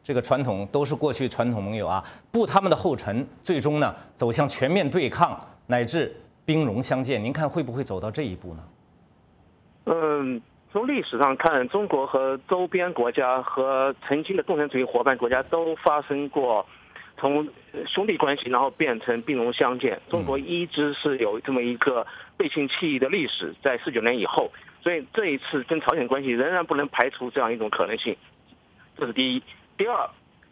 这个传统都是过去传统盟友啊，步他们的后尘，最终呢走向全面对抗乃至兵戎相见。您看会不会走到这一步呢？ 从历史上看，中国和周边国家和曾经的共产主义伙伴国家都发生过从兄弟关系，然后变成兵戎相见。中国一直是有这么一个背信弃义的历史，在49年以后，所以这一次跟朝鲜关系仍然不能排除这样一种可能性，这是第一。第二，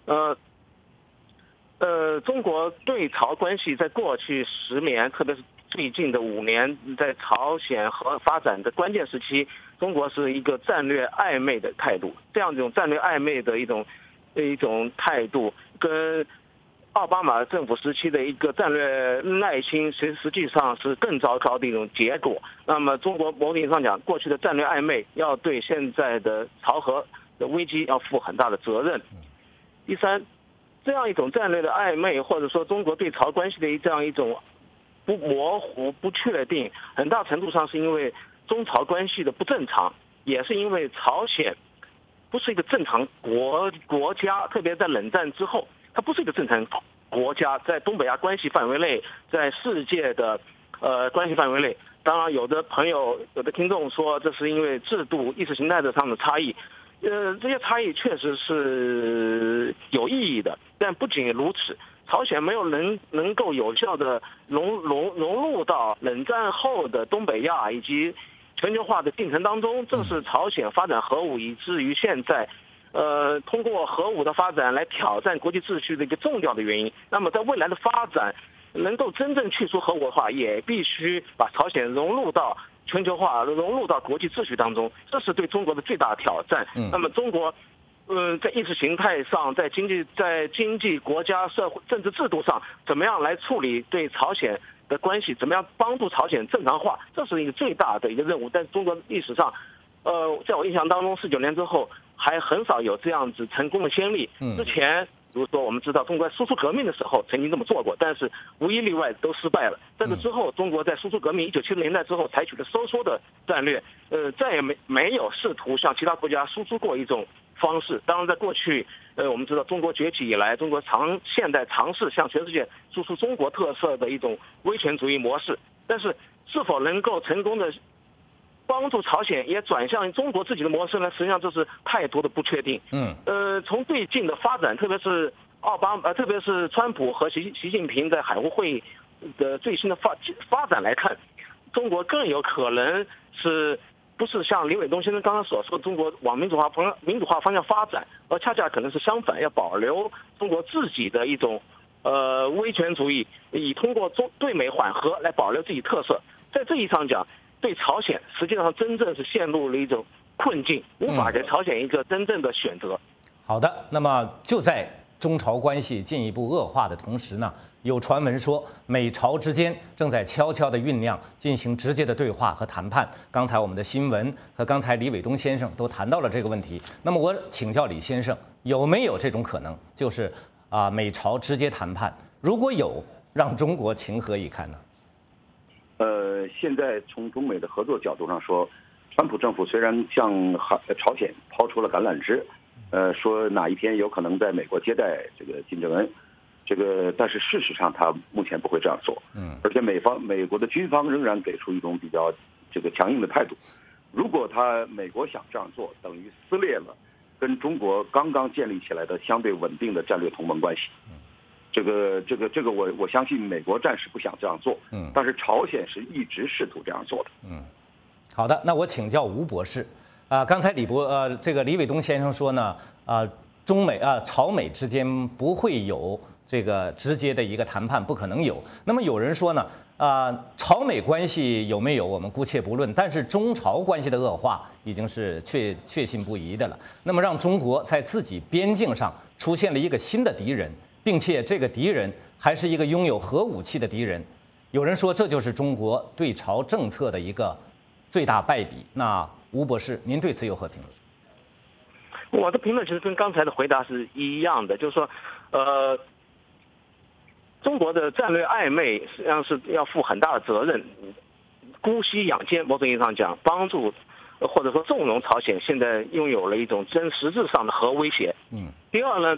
中国对朝关系在过去10年，特别是最近的5年，在朝鲜和发展的关键时期，中国是一个战略暧昧的态度。这样一种战略暧昧的一种态度，跟奥巴马政府时期的一个战略耐心，实际上是更糟糕的一种结果。那么，中国某种意义上讲，过去的战略暧昧要对现在的朝核的危机要负很大的责任。第三，这样一种战略的暧昧，或者说中国对朝关系的这样一种不模糊、不确定，很大程度上是因为中朝关系的不正常，也是因为朝鲜不是一个正常国家，特别在冷战之后，它不是一个正常国家，在东北亚关系范围内，在世界的关系范围内。当然，有的朋友、有的听众说，这是因为制度、意识形态的上的差异。这些差异确实是有意义的，但不仅如此，朝鲜没有能够有效的融入到冷战后的东北亚以及全球化的进程当中，这是朝鲜发展核武以至于现在，通过核武的发展来挑战国际秩序的一个重要的原因。那么在未来的发展，能够真正去除核武的话，也必须把朝鲜融入到全球化，融入到国际秩序当中，这是对中国的最大的挑战。那么中国，在意识形态上，在经济、国家、社会、政治制度上，怎么样来处理对朝鲜的关系，怎么样帮助朝鲜正常化，这是一个最大的一个任务。但中国历史上，在我印象当中，49年之后还很少有这样子成功的先例。之前，比如说我们知道中国在输出革命的时候曾经这么做过，但是无一例外都失败了。在这之后，中国在输出革命1970年代之后采取了收缩的战略，再也没有试图向其他国家输出过一种方式。当然，在过去，我们知道中国崛起以来，中国现在尝试向全世界输出中国特色的一种威权主义模式，但是是否能够成功的帮助朝鲜也转向中国自己的模式呢？实际上这是太多的不确定。从最近的发展，特别是特别是川普和习近平在海湖会议的最新的发展来看，中国更有可能是不是像李伟东先生刚刚所说，中国往民主化方向发展，而恰恰可能是相反，要保留中国自己的一种威权主义，以通过对美缓和来保留自己特色。在这一上讲，对朝鲜实际上真正是陷入了一种困境，无法给朝鲜一个真正的选择。 好的，那么就在中朝关系进一步恶化的同时呢，有传闻说美朝之间正在悄悄地酝酿进行直接的对话和谈判。刚才我们的新闻和刚才李伟东先生都谈到了这个问题。那么我请教李先生，有没有这种可能，就是美朝直接谈判？如果有，让中国情何以堪呢？ 现在从中美的合作角度上说，川普政府虽然向朝鲜抛出了橄榄枝，说哪一天有可能在美国接待这个金正恩，但是事实上他目前不会这样做。而且美国的军方仍然给出一种比较强硬的态度。如果美国想这样做，等于撕裂了跟中国刚刚建立起来的相对稳定的战略同盟关系。我相信美国暂时不想这样做，但是朝鲜是一直试图这样做的。 好的，那我请教吴博士，刚才李伟东先生说呢，朝美之间不会有这个直接的一个谈判，不可能有。那么有人说呢，朝美关系有没有我们姑且不论，但是中朝关系的恶化已经是确信不疑的了。那么让中国在自己边境上出现了一个新的敌人，并且这个敌人还是一个拥有核武器的敌人，有人说这就是中国对朝政策的一个最大败笔。那吴博士，您对此有何评论？ 我的评论其实跟刚才的回答是一样的，就是说，中国的战略暧昧实际上是要负很大的责任，姑息养奸，某种意义上讲，帮助或者说纵容朝鲜现在拥有了一种真实质上的核威胁。第二呢，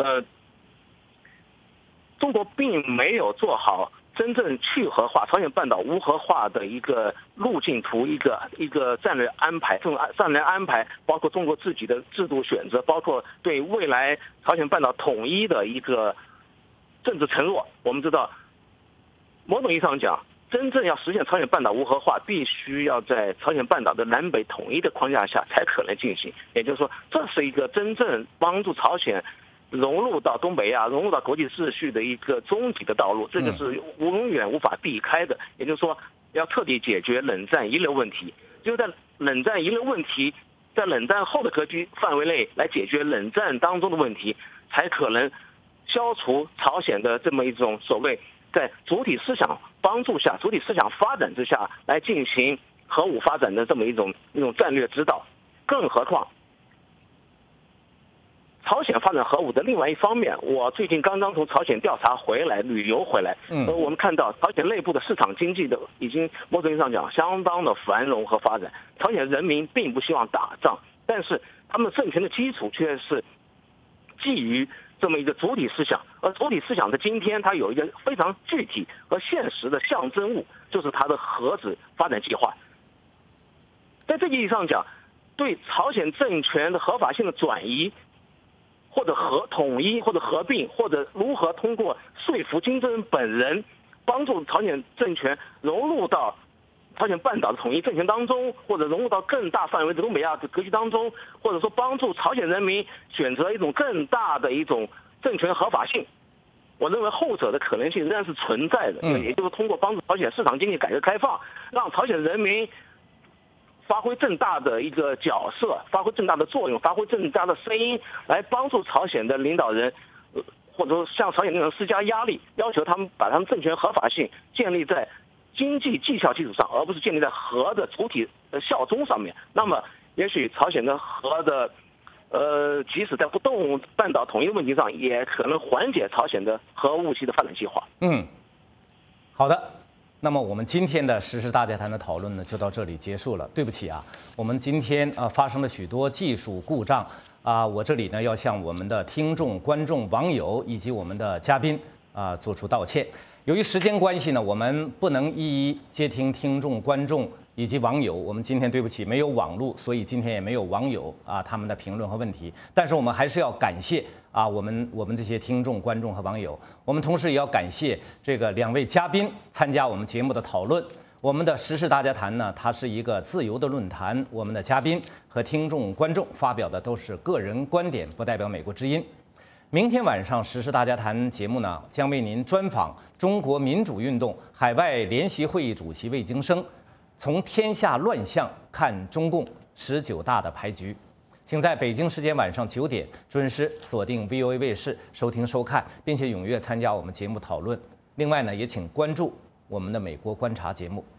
中国并没有做好真正去核化、朝鲜半岛无核化的一个路径图，一个战略安排。这种战略安排包括中国自己的制度选择，包括对未来朝鲜半岛统一的一个政治承诺。我们知道，某种意义上讲，真正要实现朝鲜半岛无核化，必须要在朝鲜半岛的南北统一的框架下才可能进行。也就是说，这是一个真正帮助朝鲜融入到东北亚、融入到国际秩序的一个终极的道路，这个是永远无法避开的。也就是说，要彻底解决冷战遗留问题，只有在冷战遗留问题，在冷战后的格局范围内来解决冷战当中的问题，才可能消除朝鲜的这么一种所谓在主体思想帮助下、主体思想发展之下来进行核武发展的这么一种战略指导。更何况，朝鲜发展核武的另外一方面，我最近刚刚从朝鲜调查回来、旅游回来，我们看到朝鲜内部的市场经济的已经某种意义上讲相当的繁荣和发展。朝鲜人民并不希望打仗，但是他们政权的基础却是基于这么一个主体思想，而主体思想的今天，它有一个非常具体和现实的象征物，就是它的核子发展计划。在这个意义上讲，对朝鲜政权的合法性的转移，或者统一，或者合并，或者如何通过说服金正恩本人，帮助朝鲜政权融入到朝鲜半岛的统一政权当中，或者融入到更大范围的东北亚的格局当中，或者说帮助朝鲜人民选择一种更大的一种政权合法性，我认为后者的可能性仍然是存在的。也就是通过帮助朝鲜市场经济改革开放，让朝鲜人民发挥更大的一个角色，发挥更大的作用，发挥更大的声音，来帮助朝鲜的领导人，或者说向朝鲜领导人施加压力，要求他们把他们政权合法性建立在经济绩效基础上，而不是建立在核的主体的效忠上面。那么，也许朝鲜的核的，即使在不动用半岛统一的问题上，也可能缓解朝鲜的核武器的发展计划。 好的。那么我们今天的时事大家谈的讨论呢，就到这里结束了。对不起啊，我们今天发生了许多技术故障啊，我这里呢要向我们的听众、观众、网友以及我们的嘉宾做出道歉。由于时间关系呢，我们不能一一接听听众、观众以及网友。我们今天对不起没有网路，所以今天也没有网友他们的评论和问题。但是我们还是要感谢我们这些听众、观众和网友。我们同时也要感谢这个2位嘉宾参加我们节目的讨论。我们的时事大家谈呢，它是一个自由的论坛，我们的嘉宾和听众、观众发表的都是个人观点，不代表美国之音。明天晚上时事大家谈节目呢，将为您专访中国民主运动海外联席会议主席魏京生，从天下乱象看中共19大的牌局。请在北京时间晚上9点准时锁定 VOA 卫视收听收看，并且踊跃参加我们节目讨论。另外呢，也请关注我们的美国观察节目。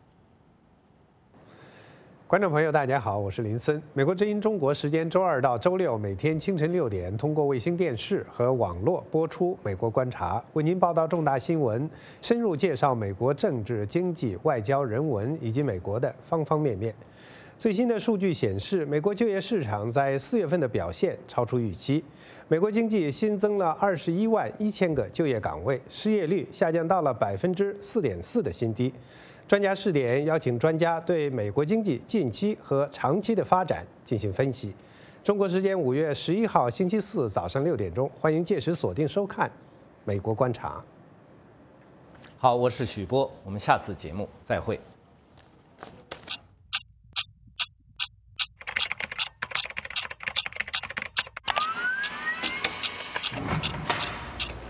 观众朋友，大家好，我是林森。美国之音中国时间周2到周6每天清晨6点，通过卫星电视和网络播出《美国观察》，为您报道重大新闻，深入介绍美国政治、经济、外交、人文以及美国的方方面面。最新的数据显示，美国就业市场在4月份的表现超出预期。美国经济新增了21万1000个就业岗位，失业率下降到了4.4%的新低。专家视点邀请专家对美国经济近期和长期的发展进行分析。中国时间5月11号星期四早上6点钟，欢迎届时锁定收看《美国观察》。 好，我是许波，我们下次节目再会。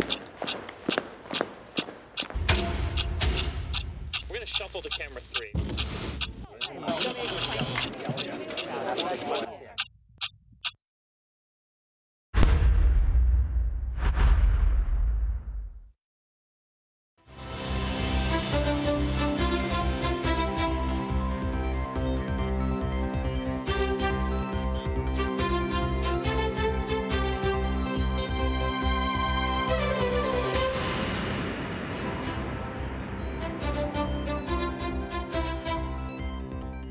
Shuffle to camera 3.